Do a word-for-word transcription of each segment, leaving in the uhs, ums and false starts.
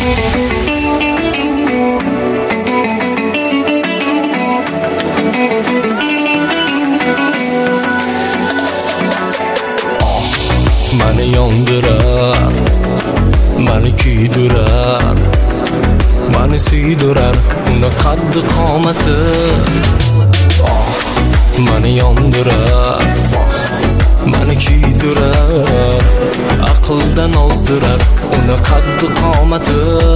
Mani yondirar, mani kuydirar, mani suydirar uni qaddi qomati. Oh, mani yondirar, mani kuydirar, aqldan ozdirar uni qaddi qomati.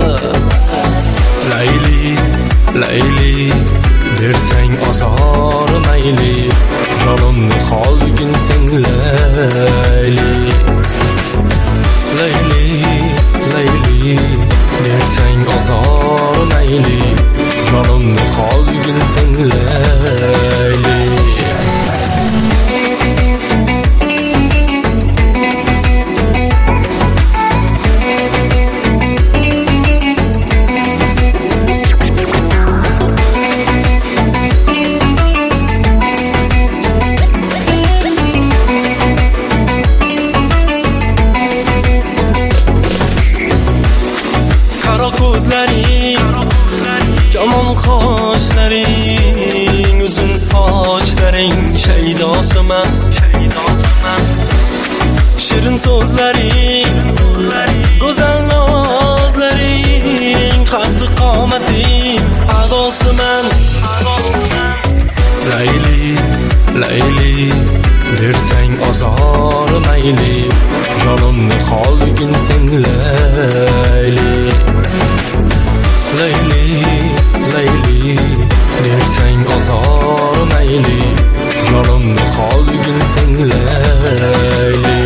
Layli, layli, bersang ozor mayli, jonimni holgin sen layli. Layli, layli, bersang ozor mayli, jonimni holgin sen layli. Yomon qoshlaring, uzun sochlaring, shaydosiman. Shirin so'zlaring, go'zal nozlaring, qaddi qomating, adosiman. Layli, layli, bersang ozor mayli, jonimni holgin sen layli. Layli, layli, bersang ozor mayli, jonimni holgin sen layli.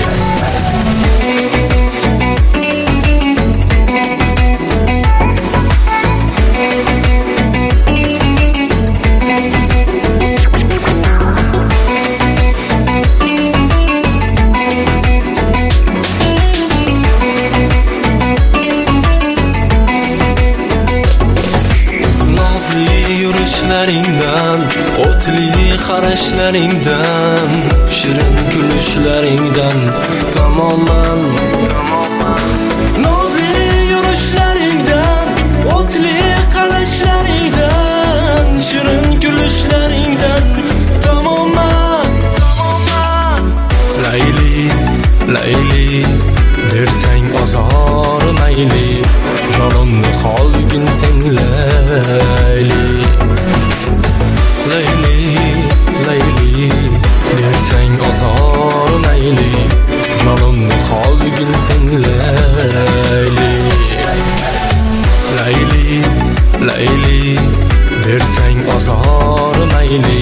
Yurushlaringdan, o'tli qarashlaringdan, shirin kulishlaringdan tamoman. Nozli yurishlaringdan, o'tli qarashlaringdan, shirin kulishlaringdan tamoman. Layli, layli, bersang ozor mayli, jonimni holgin sen layli. Layli, layli, bersang ozor mayli, jonimni holgin sen layli. Layli, layli, bersang ozor mayli,